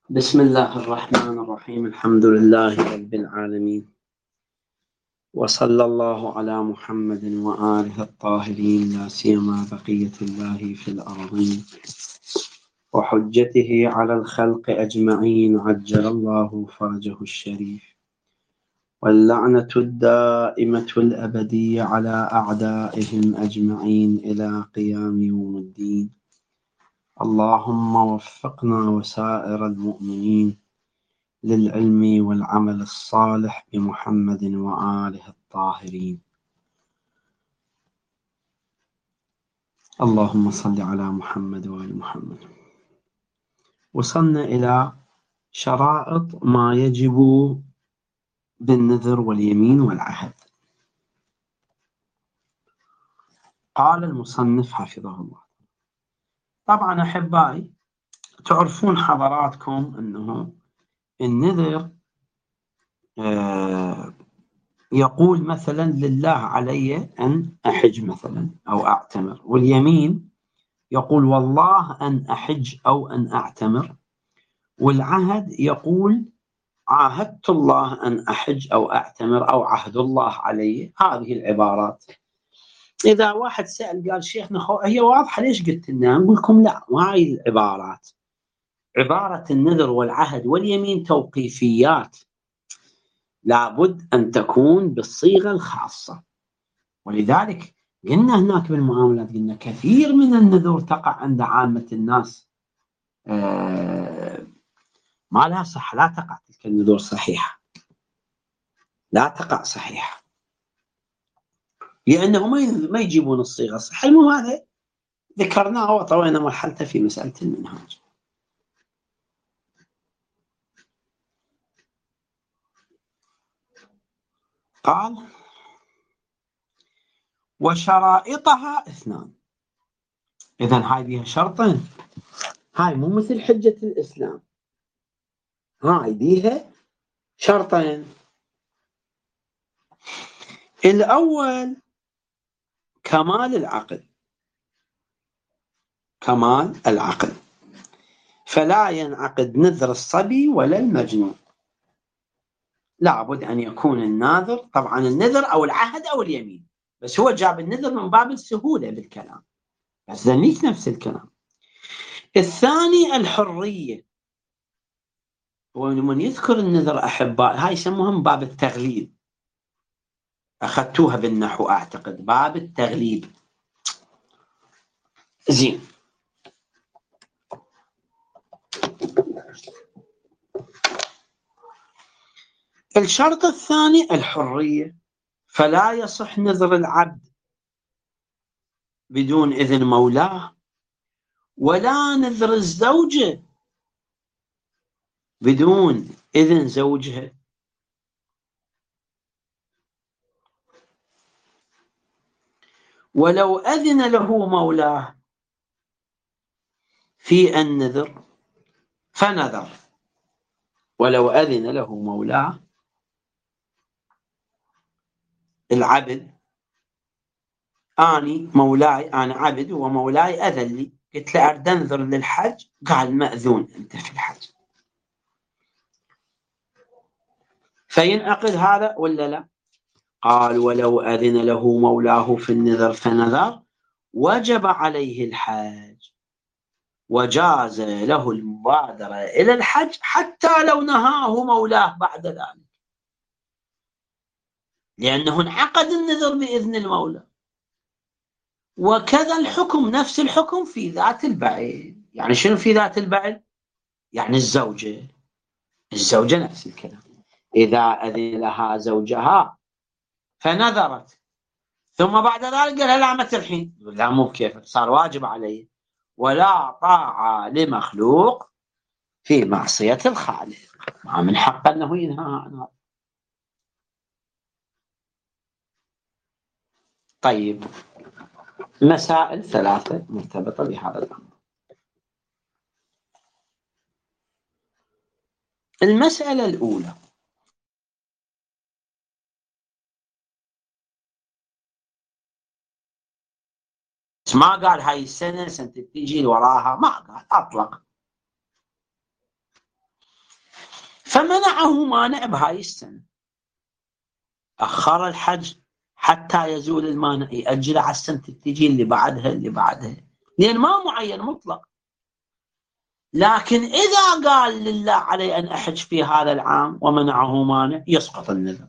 بسم الله الرحمن الرحيم. الحمد لله رب العالمين، وصلى الله على محمد وآله الطاهرين، لا سيما بقية الله في الأرضين وحجته على الخلق أجمعين، عجل الله فرجه الشريف، واللعنة الدائمة الأبدية على أعدائهم أجمعين إلى قيام يوم الدين. اللهم وفقنا وسائر المؤمنين للعلم والعمل الصالح بمحمد وآله الطاهرين. اللهم صل على محمد وآل محمد. وصلنا إلى شرائط ما يجب بالنذر واليمين والعهد. قال المصنف حفظه الله: طبعا أحبائي، تعرفون حضراتكم أنه النذر يقول مثلا لله علي أن أحج مثلا أو أعتمر، واليمين يقول والله أن أحج أو أن أعتمر، والعهد يقول عاهدت الله أن أحج أو أعتمر أو عهد الله علي. هذه العبارات إذا واحد سأل قال شيخنا هي واضحة ليش قلت لنا؟ نقول لكم لا، وهاي العبارات عبارة النذر والعهد واليمين توقيفيات، لابد أن تكون بالصيغة الخاصة. ولذلك قلنا هناك بالمعاملات، قلنا كثير من النذور تقع عند عامة الناس ما لها صح، لا تقع تلك النذور صحيحة، لا تقع صحيحة، لأنه ما يجيبون الصيغة الصحيحة. المهم هذا ذكرناه وطوينا مرحلته في مسألة المنهاج. قال: وشرائطها اثنان. إذن هاي بيها شرطين، هاي مو مثل حجة الإسلام، هاي بيها شرطين. الأول كمال العقل، كمال العقل، فلا ينعقد نذر الصبي ولا المجنون. لابد أن يكون الناذر، طبعا النذر أو العهد أو اليمين، بس هو جاب النذر من باب السهولة بالكلام، بس ذنيك نفس الكلام. الثاني الحرية، ومن يذكر النذر أحباء هاي يسموها من باب التغليب، أخذتوها بالنحو أعتقد، باب التغليب. زين، الشرط الثاني الحرية، فلا يصح نذر العبد بدون إذن مولاه، ولا نذر الزوجة بدون إذن زوجها. ولو أذن له مولاه في النذر فنذر، ولو أذن له مولاه، العبد أني مولاي، أنا عبد ومولاي أذن لي، قلت له أريد أنذر للحج، قال مأذون أنت في الحج، فينعقد هذا ولا لا؟ قال: ولو أذن له مولاه في النذر فنذر وجب عليه الحج، وجاز له المبادرة إلى الحج حتى لو نهاه مولاه بعد ذلك، لأنه انعقد النذر بإذن المولى. وكذا الحكم، نفس الحكم في ذات البعل. يعني شنو في ذات البعل؟ يعني الزوجة نفس الكلام، إذا أذن لها زوجها فنذرت ثم بعد ذلك قال لا ما تلحين، لا مو كيف صار واجب عليه. ولا طاعة لمخلوق في معصية الخالق، ما من حق أنه ينهى عنها. طيب، مسائل ثلاثة مرتبطة بهذا الأمر. المسألة الأولى: ما قال هاي السنة سنة تجي وراها، ما قال، أطلق. فمنعه مانع بهاي السنة، أخر الحج حتى يزول المانع، يأجل على السنة تجي اللي بعدها لأن ما معين مطلق. لكن إذا قال لله علي أن أحج في هذا العام ومنعه مانع يسقط النذر.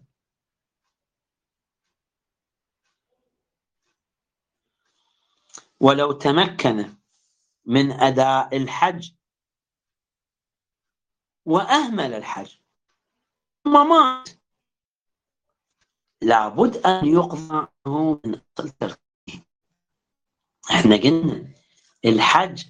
ولو تمكن من أداء الحج وأهمل الحج ثم مات لابد أن يقضى عنه من أصل تركه. احنا قلنا الحج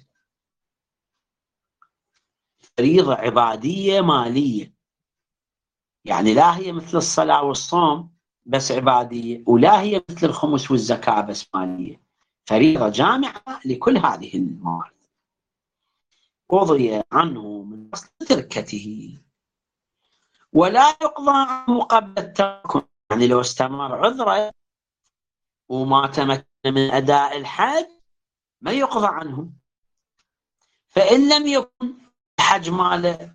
فريضة عبادية مالية، يعني لا هي مثل الصلاة والصوم بس عبادية، ولا هي مثل الخمس والزكاة بس مالية، فريضة جامعة لكل هذه الموارد. قضي عنه من أصل تركته ولا يقضى عنه قبل التمكن، يعني لو استمر عذره وما تمكن من أداء الحج ما يقضى عنه. فإن لم يكن الحج ماله،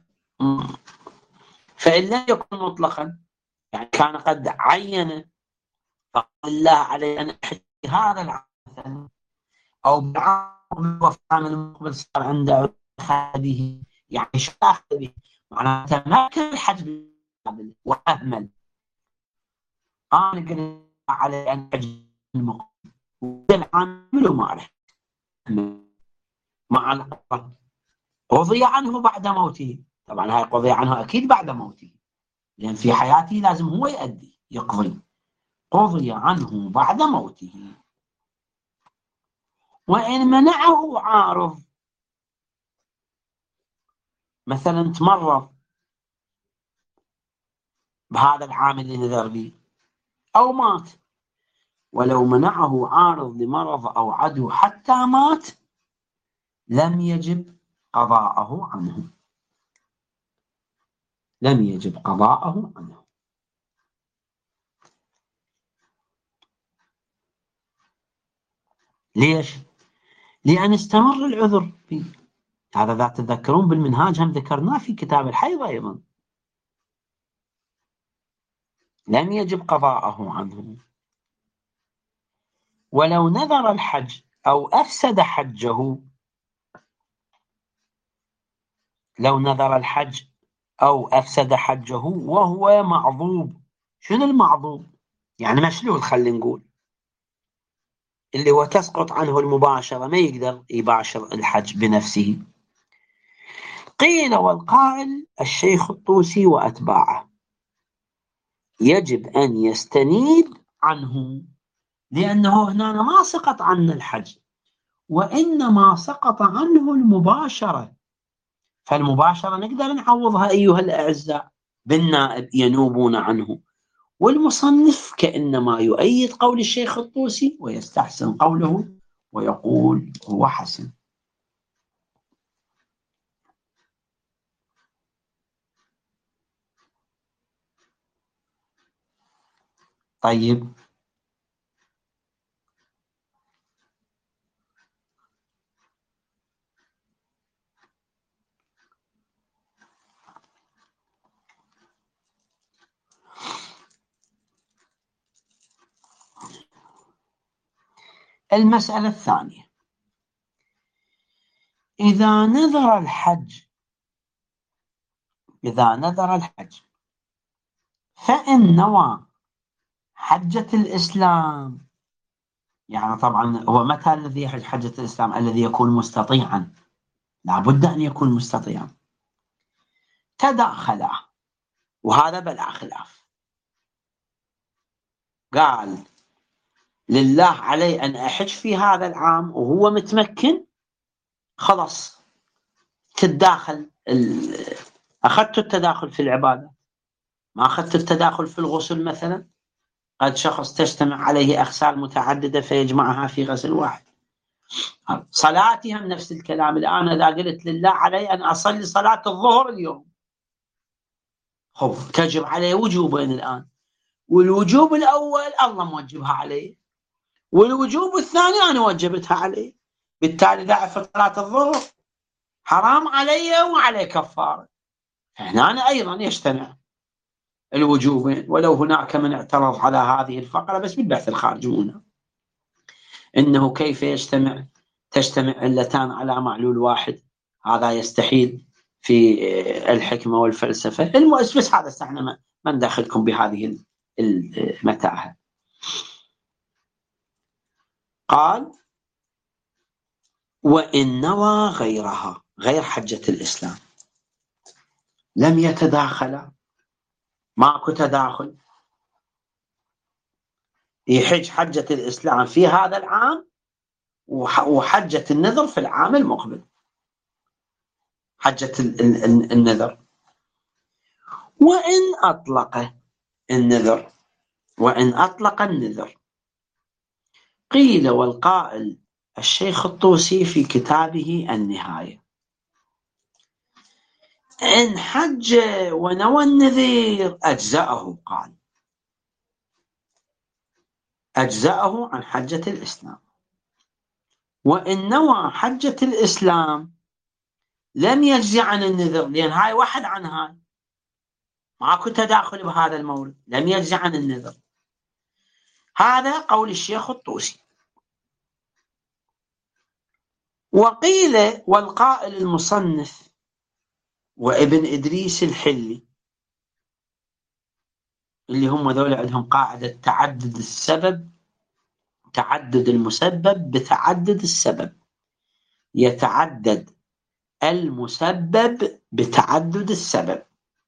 فإن لم يكن مطلقا، يعني كان قد عين فقال الله عليه أن أحج هذا العام مثلا، أو بالعام وفعام المقبل صار عنده هذه، يعني شو أخذ به؟ معناته ما كان الحج وأهمل، أنا قلت عليه أن أحج المقبل والعامل وما له مع القرآن قضي عنه بعد موته. طبعا هاي قضي عنه أكيد بعد موته، لأن في حياته لازم هو يقضي. قضي عنه بعد موته. وإن منعه عارض، مثلا تمرض بهذا العامل اللي نذر به أو مات، ولو منعه عارض لمرض أو عدو حتى مات لم يجب قضاءه عنه، لم يجب قضاءه عنه. ليش؟ لأن استمر العذر فيه. هذا ذا تذكرون بالمنهاج هم ذكرناه في كتاب الحيض أيضا، لم يجب قضاءه عنه. ولو نذر الحج أو أفسد حجه، لو نذر الحج أو أفسد حجه وهو معضوب. شنو المعضوب؟ يعني مشلول، خلينا نقول اللي هو تسقط عنه المباشرة، ما يقدر يباشر الحج بنفسه. قيل والقائل الشيخ الطوسي وأتباعه يجب أن يستنيب عنه، لأنه هنا ما سقط عنه الحج وإنما سقط عنه المباشرة. فالمباشرة نقدر نعوضها أيها الأعزاء بالنائب ينوبون عنه. والمصنف كأنما يؤيد قول الشيخ الطوسي ويستحسن قوله ويقول هو حسن. طيب، المسألة الثانية: إذا نذر الحج فإن نوى حجة الإسلام، يعني طبعا هو متى الذي يحج حجة الإسلام؟ الذي يكون مستطيعا، لابد أن يكون مستطيعا. تداخلا، وهذا بلا خلاف. قال لله علي أن أحج في هذا العام وهو متمكن، خلاص تتداخل. أخذت التداخل في العبادة، ما أخذت التداخل في الغسل مثلا. قد شخص تجتمع عليه أغسال متعددة فيجمعها في غسل واحد. صلاتي هم نفس الكلام. الآن إذا قلت لله علي أن أصلي صلاة الظهر اليوم، خب تجب عليه وجوبين الآن، والوجوب الأول الله موجبها عليه، والوجوب الثاني أنا وجبتها عليه. بالتالي ضعف صلاة الظهر حرام علي وعليه كفارة. فهنا أيضا يجتمع الوجوبين، ولو هناك من اعترض على هذه الفقرة بس بالبحث الخارجي هنا، إنه كيف تجتمع علتان على معلول واحد، هذا يستحيل في الحكمة والفلسفة. بس هذا احنا ما ندخلكم بهذه المتاهة. قال وإن نوى غيرها، غير حجة الإسلام، لم يتداخل، ماكو تداخل، يحج حجة الإسلام في هذا العام وحجة النذر في العام المقبل، حجة النذر. وإن أطلق النذر قيل والقائل الشيخ الطوسي في كتابه النهاية: إن حج ونوى النذير أجزأه، قال أجزأه عن حجة الإسلام. وإن نوى حجة الإسلام لم يجزي عن النذر، لأن هاي واحد عن هاي، ماكو تداخل بهذا المورد، لم يجزي عن النذر. هذا قول الشيخ الطوسي. وقيل والقائل المصنف وابن إدريس الحلي، اللي هم ذول عندهم قاعدة تعدد المسبب بتعدد السبب، يتعدد المسبب بتعدد السبب.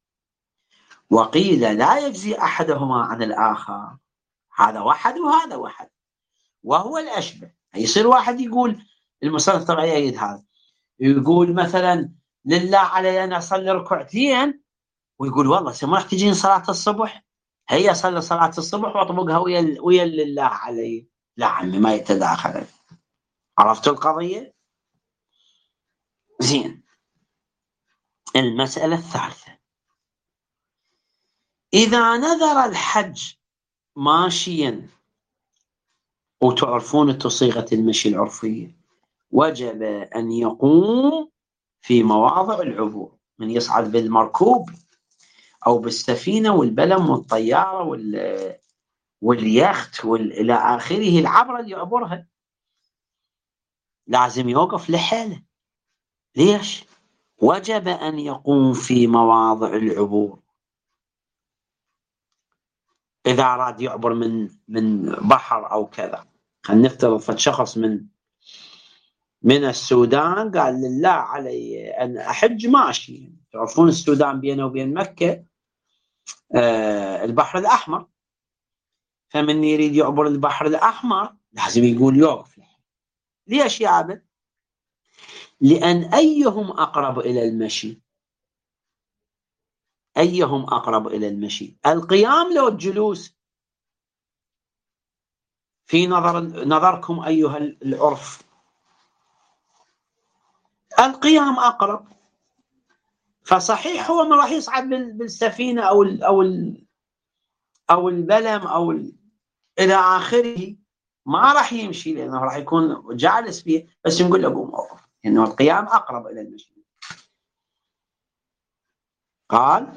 وقيل لا يجزي أحدهما عن الآخر، هذا واحد وهذا واحد، وهو الأشبه. يصير واحد يقول، المصنف طبعا يأيد هذا، يقول مثلا لله علي أن أصلي ركعتين، ويقول والله سمحت تجين صلاة الصبح، هي صلى صلاة الصبح واطبقها ويا لله علي. لا عمي ما يتداخل. عرفت القضية؟ زين. المسألة الثالثة: إذا نذر الحج ماشيا، وتعرفون صيغة المشي العرفية، وجب أن يقوم في مواضع العبور، من يصعد بالمركوب أو بالسفينة والبلم والطيارة واليخت إلى آخره، العبرة اللي يعبرها لازم يوقف لحاله. ليش؟ وجب أن يقوم في مواضع العبور. إذا أراد يعبر من بحر أو كذا، خلينا نفترض شخص من السودان قال لله علي أن أحج ماشي. تعرفون السودان بينه وبين مكة البحر الأحمر، فمن يريد يعبر البحر الأحمر لازم يقول يوقف. ليش يا عبد؟ لأن أيهم أقرب إلى المشي؟ أيهم أقرب إلى المشي، القيام لو الجلوس؟ في نظركم أيها العرف القيام أقرب، فصحيح هو ما راح يصعد بالسفينة أو البلم إلى آخره، ما راح يمشي لأنه راح يكون جالس فيه، بس نقول له قوم أوقف، لأنه القيام أقرب إلى المشي. قال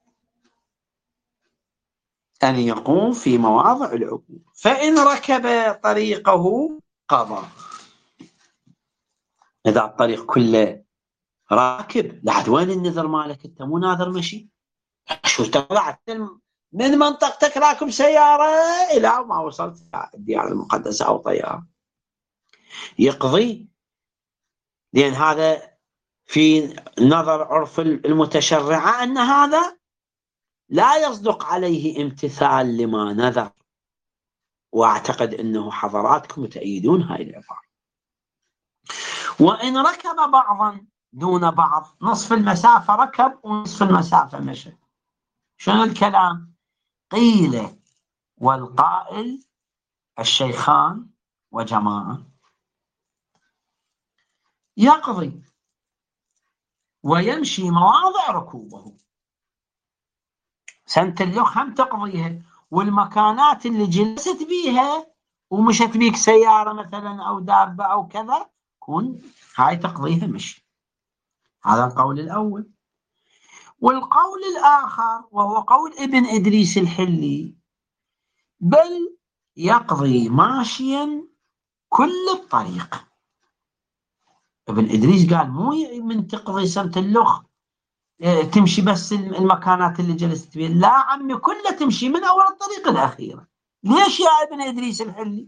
أن يقوم في مواضع العبور، فإن ركب طريقه قضى. إذا الطريق كله راكب، لحد وين النذر مالك؟ أنت مو ناظر مشي، شو طلعت من منطقتك راكب سيارة إلى ما وصلت الديار المقدسة أو طيارة، يقضي. لأن هذا في نظر عرف المتشرعة أن هذا لا يصدق عليه امتثال لما نذر، وأعتقد أنه حضراتكم تأيدون هاي العبارة. وإن ركب بعضا دون بعض، نصف المسافة ركب ونصف المسافة مشى، شنو الكلام؟ قيل والقائل الشيخان وجماعة يقضي ويمشي مواضع ركوبه. سنة اللوح هم تقضيها، والمكانات اللي جلست بيها ومشت بيك سيارة مثلا أو دابة أو كذا، كون هاي تقضيها مشي. هذا القول الأول. والقول الآخر وهو قول ابن إدريس الحلي بل يقضي ماشيا كل الطريق. ابن إدريس قال مو من تقضي سنة اللخ تمشي بس المكانات اللي جلست فيها، لا عمي كلها تمشي من أول الطريق الأخيرة. ليش يا ابن إدريس الحلي؟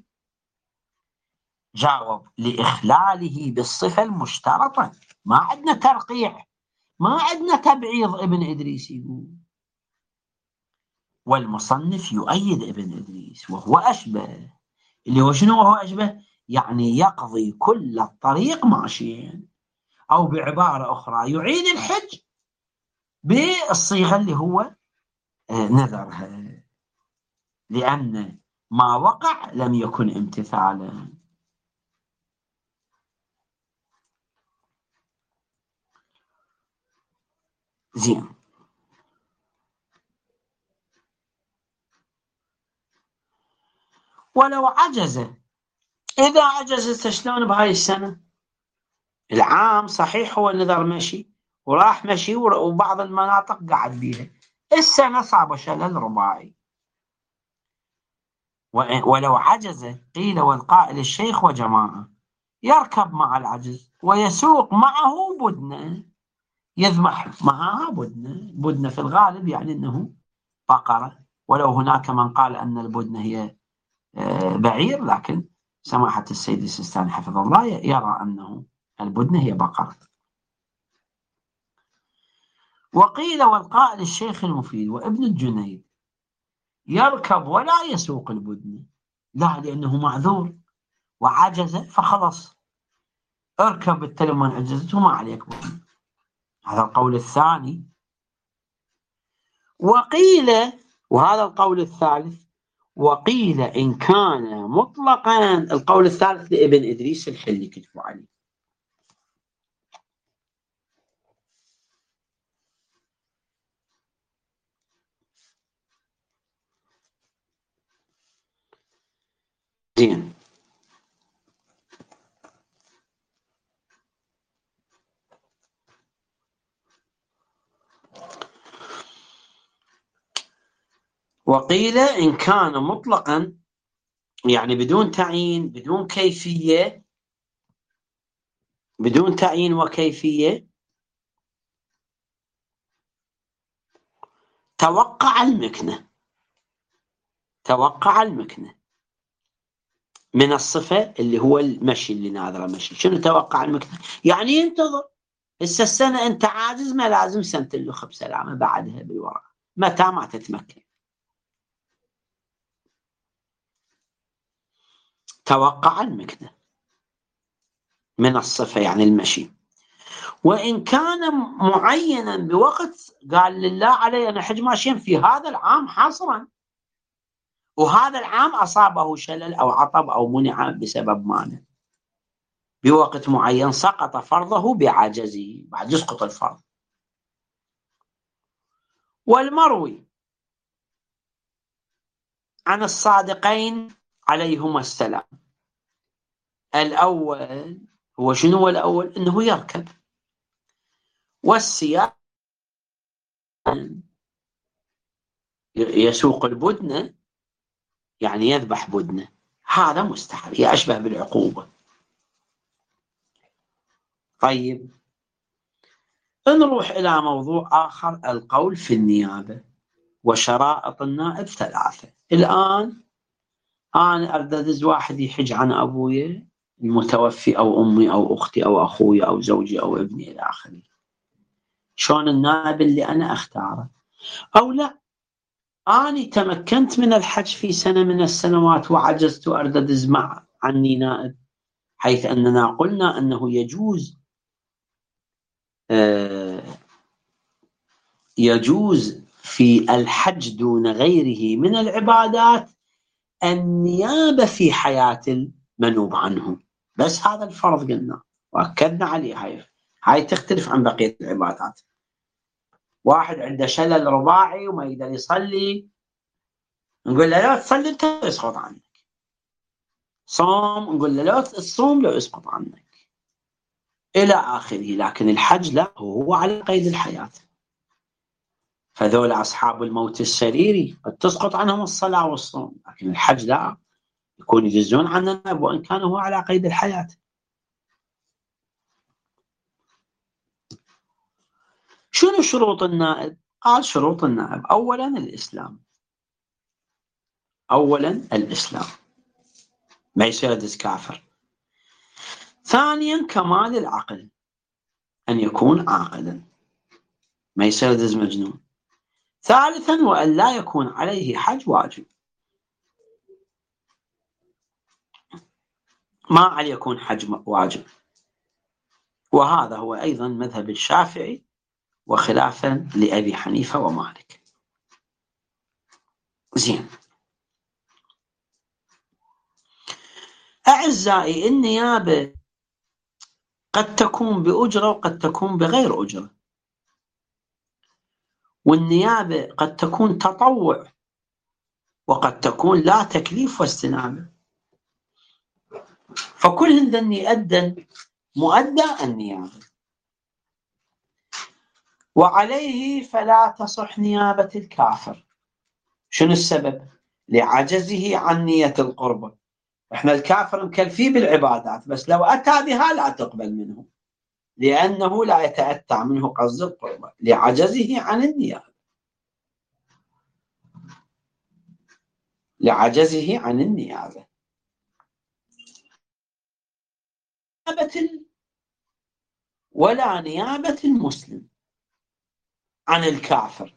جاوب لإخلاله بالصفة المشترطة. ما عندنا ترقيع، ما عندنا تبعيض. ابن إدريس يقول والمصنف يؤيد ابن إدريس وهو أشبه. اللي هو شنو هو أشبه؟ يعني يقضي كل الطريق ماشيا، أو بعبارة أخرى يعيد الحج بالصيغة اللي هو نذرها، لأن ما وقع لم يكن امتثالا. زين. ولو عجز، إذا عجزت شلون بهاي السنة؟ العام صحيح هو نذر مشي وراح مشي وبعض المناطق قعد بيها، السنة صعبة شلل رباعي. ولو عجز قيل والقائل الشيخ وجماعة يركب مع العجز ويسوق معه بدنة يذبح معها بدنة في الغالب يعني أنه بقرة، ولو هناك من قال أن البدنة هي بعير، لكن سماحة السيد السيستاني حفظه الله يرى أنه البدنة هي بقرة. وقيل والقائل الشيخ المفيد وابن الجنيد يركب ولا يسوق البدنة، لا لأنه معذور وعجز فخلص اركب التلمون عجزته ما عليك بدنة. هذا القول الثاني. وقيل، وهذا القول الثالث، وقيل إن كان مطلقا. القول الثالث لابن إدريس الحلي كتبوا عليه. زين. وقيل إن كان مطلقا يعني بدون تعيين، بدون كيفية، بدون تعيين وكيفية، توقع المكنة. توقع المكنة من الصفة اللي هو المشي اللي ناظره مشي. شنو توقع المكنة؟ يعني ينتظر. هسه السنة أنت عاجز، ما لازم سنة اللخ بسلامة بعدها بالوراء متى ما تتمكن. توقع المكنة من الصفة يعني المشي. وإن كان معينا بوقت قال لله علي أن أحج ماشيا في هذا العام حصرا، وهذا العام أصابه شلل أو عطب أو منع بسبب مانع بوقت معين، سقط فرضه بعجزه، بعد يسقط الفرض. والمروي عن الصادقين عليهما السلام الأول هو شنو؟ هو الأول أنه يركب، والسياق يسوق البدنة يعني يذبح بدنة، هذا مستحب، يشبه بالعقوبة. طيب نروح إلى موضوع آخر، القول في النيابة وشرائط النائب ثلاثة. الآن أنا أريد أدز واحد يحج عن أبويا المتوفي أو أمي أو أختي أو أخوي أو زوجي أو ابني إلى آخره. شلون النائب اللي أنا أختاره؟ أو لا، أنا تمكنت من الحج في سنة من السنوات وعجزت وأريد أدز مع عني نائب، حيث أننا قلنا أنه يجوز في الحج دون غيره من العبادات النيابة في حياة المنوب عنه، بس هذا الفرض قلنا وأكدنا عليه. هاي تختلف عن بقية العبادات. واحد عنده شلل رباعي وما يقدر يصلي، نقول له لا تصلي انت يسقط عنك. صوم، نقول له لا تصوم لو يسقط عنك إلى آخره. لكن الحج لا، هو على قيد الحياة. فذول أصحاب الموت السريري قد تسقط عنهم الصلاة والصوم، لكن الحج لا، يكون يجزون عن النائب وإن كان هو على قيد الحياة. شنو شروط النائب؟ قال شروط النائب: أولا الإسلام، أولا الإسلام، ما يصير يدز كافر. ثانيا كمال العقل، أن يكون عاقلا، ما يصير يدز مجنون. ثالثا وأن لا يكون عليه حج واجب، ما عليه يكون حج واجب. وهذا هو أيضا مذهب الشافعي وخلافا لأبي حنيفة ومالك. زين أعزائي، النيابة قد تكون بأجرة وقد تكون بغير أجرة، والنيابة قد تكون تطوع وقد تكون لا تكليف واستنابة، فكل ذن يؤدى مؤدى النيابة، وعليه فلا تصح نيابة الكافر. شنو السبب؟ لعجزه عن نية القربة. احنا الكافر مكلفيه بالعبادات، بس لو أتى بها لا تقبل منه، لأنه لا يتأتى منه قصد القربة لعجزه عن النيابة، لعجزه عن النيابة. ولا نيابة المسلم عن الكافر،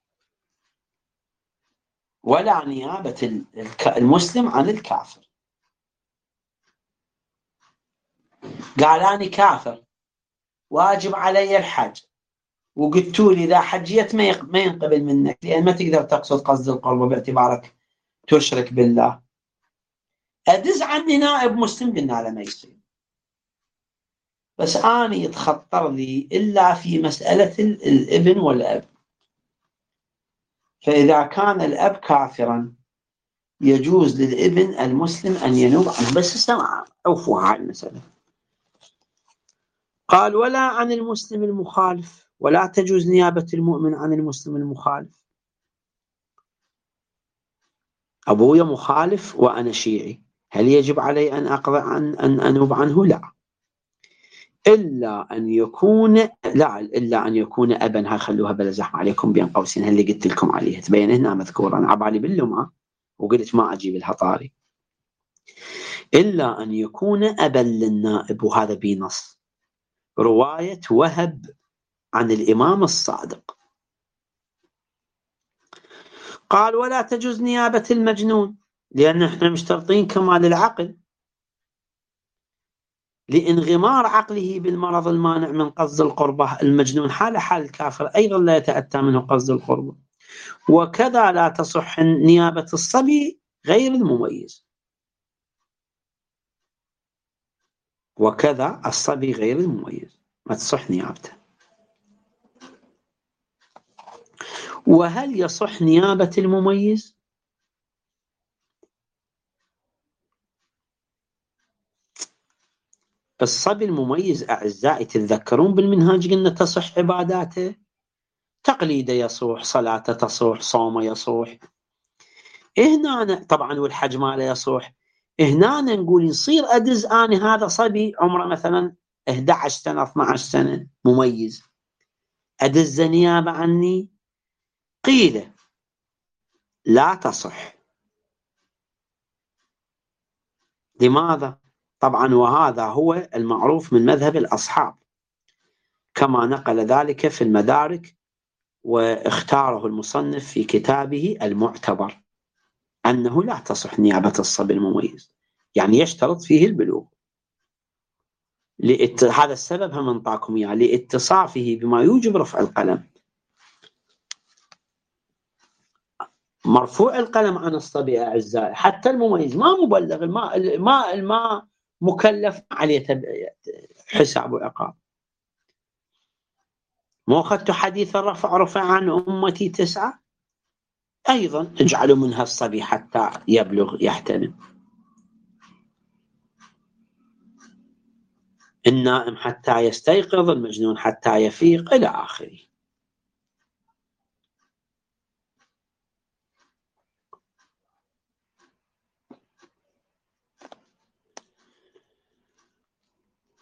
ولا نيابة المسلم عن الكافر. قال أنا كافر واجب علي الحج، وقلت لي إذا حجيت ما ينقبل منك، لأن ما تقدر تقصد قصد القربة باعتبارك تشرك بالله. أدز عني نائب مسلم، قلنا له ما يصير. بس أنا يتخطر لي إلا في مسألة الابن والأب، فإذا كان الأب كافرا يجوز للابن المسلم أن ينوب عنه. بس استمع، عوفوا هاي المسألة. قال ولا عن المسلم المخالف، ولا تجوز نيابة المؤمن عن المسلم المخالف. أبويا مخالف وأنا شيعي، هل يجب علي أن أقضي أن أنوب عنه؟ لا، إلا أن يكون أبا. هاي خلوها بلا زحمة عليكم بين قوسين، اللي قلت لكم عليها تبين هنا مذكورة، أنا عبالي باللمعة وقلت ما أجيب لها طاري. إلا أن يكون أبا للنائب، وهذا بنص رواية وهب عن الإمام الصادق. قال ولا تجوز نيابة المجنون، لأن احنا مشترطين كمال العقل، لانغمار عقله بالمرض المانع من قصد القربة. المجنون حال الكافر أيضا لا يتأتى منه قصد القربة. وكذا لا تصح نيابة الصبي غير المميز، وكذا الصبي غير المميز ما تصح نيابته. وهل يصح نيابة المميز؟ الصبي المميز أعزائي تتذكرون بالمنهاج قلنا تصح عباداته، تقليده يصح، صلاته تصح، صومه يصح. هنا طبعا والحج ماله يصح. هنا نقول يصير أدز أنا هذا صبي عمره مثلا 11 سنة 12 سنة مميز، أدز نيابة عني؟ قيل لا تصح. لماذا؟ طبعا وهذا هو المعروف من مذهب الأصحاب، كما نقل ذلك في المدارك واختاره المصنف في كتابه المعتبر، أنه لا تصح نيابة الصبي المميز، يعني يشترط فيه البلوغ. هذا السبب هم انطاكم اياه، لاتصافه بما يوجب رفع القلم. مرفوع القلم عن الصبي أعزائي، حتى المميز ما مبلغ، الماء مكلف عليه حساب وعقاب. مو أخذت حديث الرفع رفع عن أمتي 9، أيضا اجعلوا منها الصبي حتى يبلغ يحتلم، النائم حتى يستيقظ، المجنون حتى يفيق إلى آخره.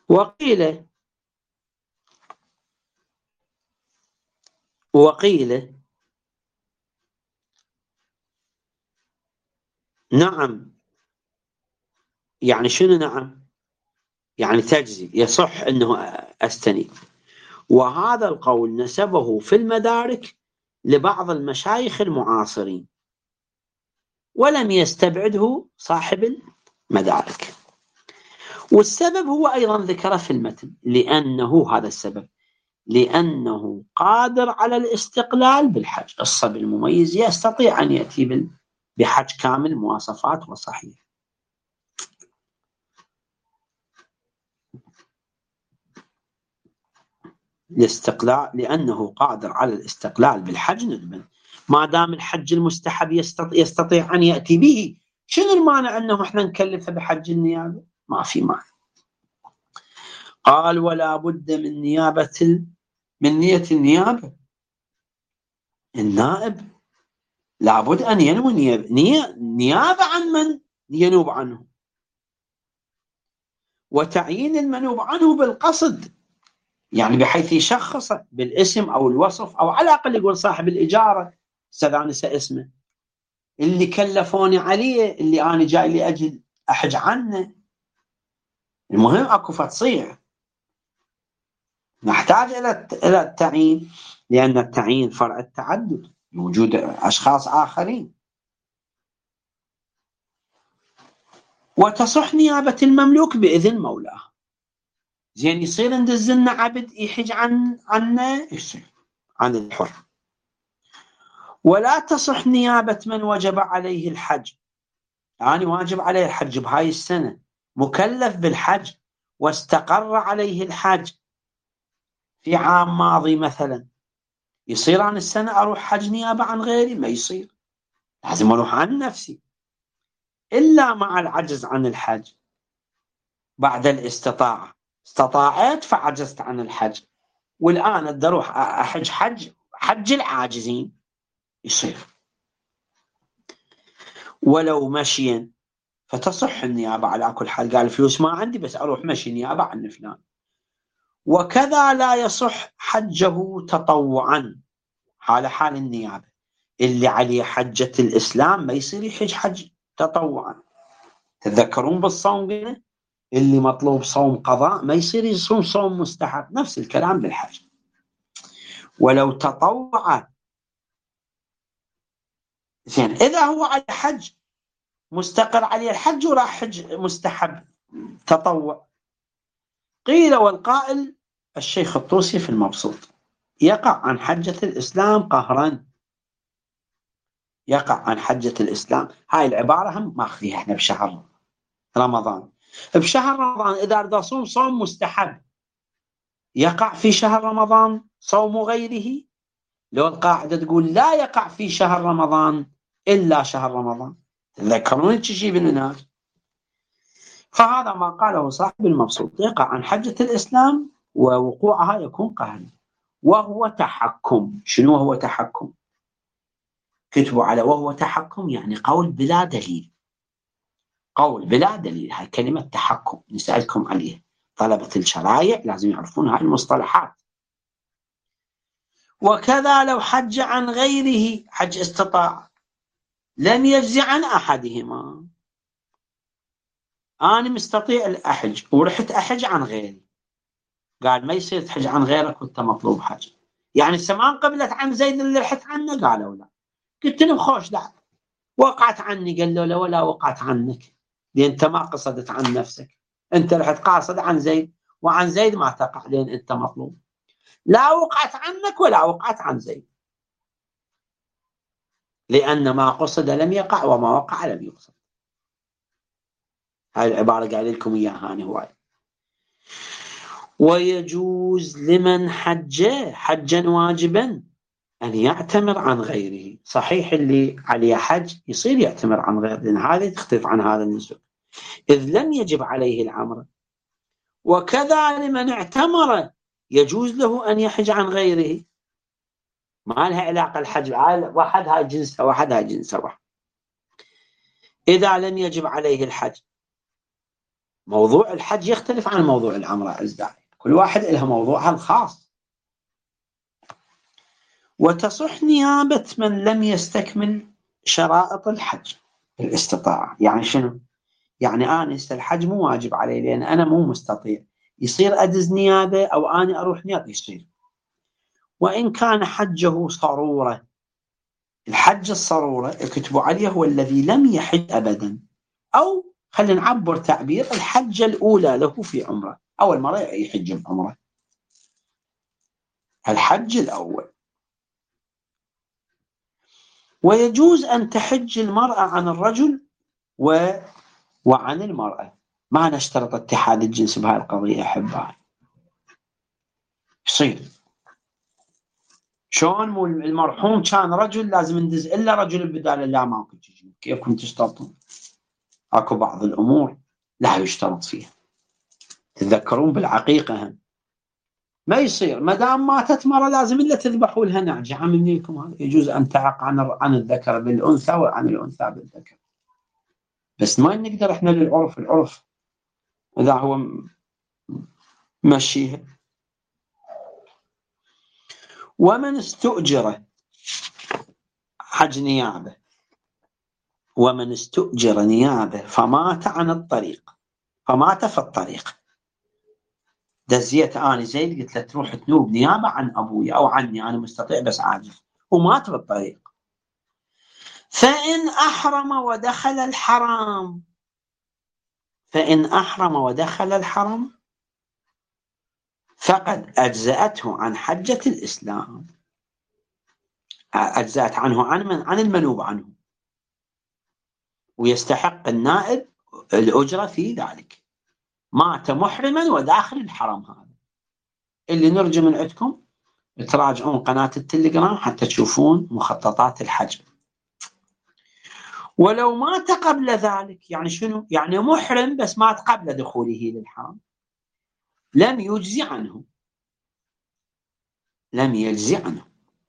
وقيل نعم. يعني شنو نعم؟ يعني تجزي، يصح أنه أستنيب. وهذا القول نسبه في المدارك لبعض المشايخ المعاصرين، ولم يستبعده صاحب المدارك. والسبب هو أيضا ذكره في المتن، لأنه هذا السبب، لأنه قادر على الاستقلال بالحج. الصبي المميز يستطيع أن يأتي بحج كامل مواصفات وصحيح. الاستقلال، لأنه قادر على الاستقلال بالحج ندبا. ما دام الحج المستحب يستطيع أن يأتي به، شنو المانع أنه احنا نكلفه بحج النيابة؟ ما في مانع. قال ولا بد من من نية النيابة. النائب لابد أن ينوي نيابة عن من ينوب عنه، وتعيين المنوب عنه بالقصد، يعني بحيث يشخص بالاسم أو الوصف، أو على الأقل يقول صاحب الإجارة استدانس اسمه، اللي كلفوني عليه، اللي أنا جاي لأجل أحج عنه. المهم أكو فتصيح، نحتاج إلى التعيين، لأن التعيين فرع التعدد، وجود أشخاص آخرين. وتصح نيابة المملوك بإذن مولاه. زين، يصير عند الزنا عبد يحج عنه، يصير عن الحر. ولا تصح نيابة من وجب عليه الحج. يعني واجب عليه الحج بهاي السنة، مكلف بالحج، واستقر عليه الحج في عام ماضي مثلا، يصير عن السنة أروح حج نيابة عن غيري؟ ما يصير، لازم أروح عن نفسي. إلا مع العجز عن الحج بعد الاستطاعة. استطاعت فعجزت عن الحج، والآن أدي أروح أحج حج العاجزين، يصير. ولو مشيا فتصح النيابة على كل حال. قال الفلوس ما عندي، بس أروح مشي نيابة عن فلان. وكذا لا يصح حجه تطوعا، حال النيابة. اللي عليه حجة الإسلام ما يصير يحج حج تطوعا. تذكرون بالصوم قلنا اللي مطلوب صوم قضاء ما يصير يصوم صوم مستحب، نفس الكلام بالحج. ولو تطوع، زين، إذا هو على حج مستقر عليه الحج وراح حج مستحب تطوع، قيل والقائل الشيخ الطوسي في المبسوط يقع عن حجة الإسلام قهرا. يقع عن حجة الإسلام، هاي العبارة هم ماخذيها احنا بشهر رمضان. بشهر رمضان إذا أريد أصوم صوم مستحب، يقع في شهر رمضان صوم غيره؟ لو القاعدة تقول لا يقع في شهر رمضان إلا شهر رمضان. تذكرون شيء بالمنهاج. فهذا ما قاله صاحب المبسوط، يقع عن حجة الإسلام ووقوعها يكون قهرا. وهو تحكم. شنو هو تحكم؟ كتبوا على وهو تحكم، يعني قول بلا دليل. قول بلا دليل، هاي كلمة تحكم نسألكم عليها. طلبة الشرائع لازم يعرفون هاي المصطلحات. وكذا لو حج عن غيره، حج استطاع، لم يجزي عن أحدهما. أنا مستطيع الأحج ورحت أحج عن غيري، قال ما يصير تحج عن غيرك وانت مطلوب حج. يعني سمان قبلت عن زيد اللي رحت عنه؟ قالوا لا. قلت لهم خوش لا، وقعت عني. قال له لا، ولا وقعت عنك، لأن أنت ما قصدت عن نفسك، أنت رحت قاصد عن زيد، وعن زيد ما تقع لأن أنت مطلوب. لا وقعت عنك ولا وقعت عن زيد، لأن ما قصد لم يقع، وما وقع لم يقصد. هاي العبارة قال لكم إياها أنا هواي. ويجوز لمن حجا واجبا أن يعتمر عن غيره. صحيح اللي عليه حج يصير يعتمر عن غيره، لأن هذه تختلف عن هذا النسك، إذ لم يجب عليه العمرة. وكذا لمن اعتمر يجوز له أن يحج عن غيره. ما لها علاقة الحج، وحدها جنسها وحدها جنسها واحد. إذا لم يجب عليه الحج موضوع الحج يختلف عن موضوع العمرة أعزائي، كل واحد لها موضوعها الخاص. وتصح نيابة من لم يستكمل شرائط الحج الاستطاعة. يعني شنو؟ يعني أنا الحج مو واجب علي لأن أنا مو مستطيع، يصير أدز نيابة أو أنا أروح نيابة، يصير. وإن كان حجه صرورة، الحج الصرورة يكتبوا عليه هو الذي لم يحج أبدا، أو خلينا نعبر تعبير الحجة الأولى له في عمره، أول مرة يحج بعمره، الحج الأول. ويجوز أن تحج المرأة عن الرجل وعن المرأة، ما نشترط اتحاد الجنس بهاي القضية أحبائي، يصير. شلون المرحوم كان رجل لازم ندز إلا رجل بدال، لا ماكو، كيفكم تشترطون؟ اكو بعض الأمور لا يشترط فيها، تتذكرون بالعقيقة هم ما يصير، ما دام ماتت مرة لازم إلا تذبحوا لها نعجة. عم منيكم هذا؟ يجوز أن تعق عن الذكر بالأنثى وعن الأنثى بالذكر، بس ما نقدر إحنا للعرف، العرف إذا هو مشيها. ومن استؤجر حج نيابة، ومن استؤجر نيابة فمات عن الطريق، فمات في الطريق، دزيت أنا زيد قلت له تروح تنوب نيابة عن أبوي أو عني، أنا مستطيع بس عاجز، ومات بالطريق. فإن أحرم ودخل الحرام، فإن أحرم ودخل الحرم فقد أجزأته عن حجة الإسلام، أجزأت عنه عن المنوب عنه، ويستحق النائب الأجرة في ذلك. مات محرما وداخل الحرم. هذا اللي نرجو من عندكم تراجعون قناة التليجرام حتى تشوفون مخططات الحج. ولو مات قبل ذلك، يعني شنو؟ يعني محرم بس مات قبل دخوله للحرم، لم يجزي عنه، لم يجزي عنه،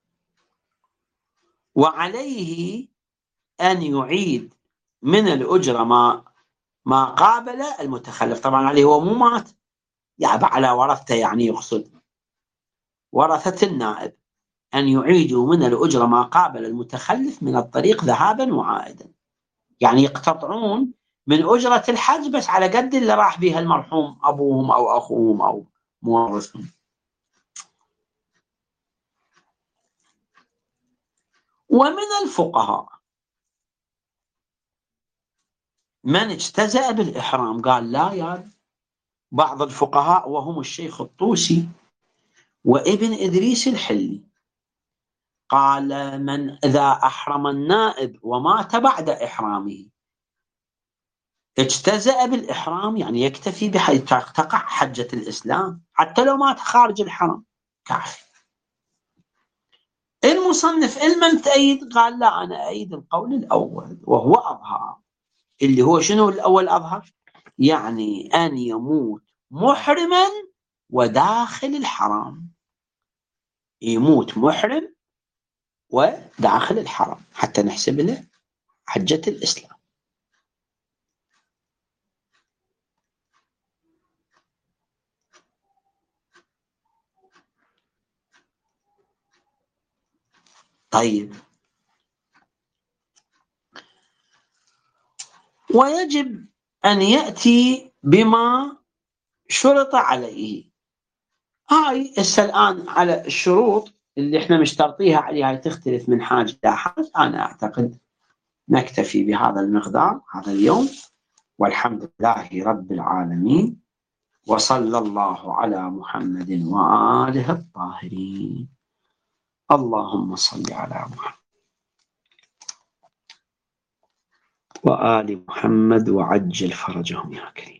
وعليه أن يعيد من الأجرة ما قابل المتخلف. طبعا عليه هو مو مات، يعب على ورثته، يعني يقصد ورثة النائب أن يعيدوا من الأجرة ما قابل المتخلف من الطريق ذهابا وعائدا، يعني يقتطعون من أجرة الحج بس على قد اللي راح بها المرحوم أبوهم أو أخوهم أو مورثهم. ومن الفقهاء من اجتزأ بالإحرام، قال لا يا بعض الفقهاء وهم الشيخ الطوسي وابن إدريس الحلي، قال من إذا أحرم النائب ومات بعد إحرامه اجتزأ بالإحرام، يعني يكتفي بحيث تقع حجة الإسلام حتى لو مات خارج الحرم كافي. المصنف المن تأيد؟ قال لا أنا أيد القول الأول وهو أظهر، اللي هو شنو الأول أظهر؟ يعني أن يموت محرما وداخل الحرم، يموت محرم وداخل الحرم حتى نحسب له حجة الإسلام. طيب، ويجب أن يأتي بما شرط عليه. هاي الآن على الشروط اللي احنا مشترطيها عليها تختلف من حاجة إلى حاجة. أنا أعتقد نكتفي بهذا المقدار هذا اليوم، والحمد لله رب العالمين، وصلى الله على محمد وآله الطاهرين. اللهم صل على محمد وآل محمد وعجل فرجهم يا كريم.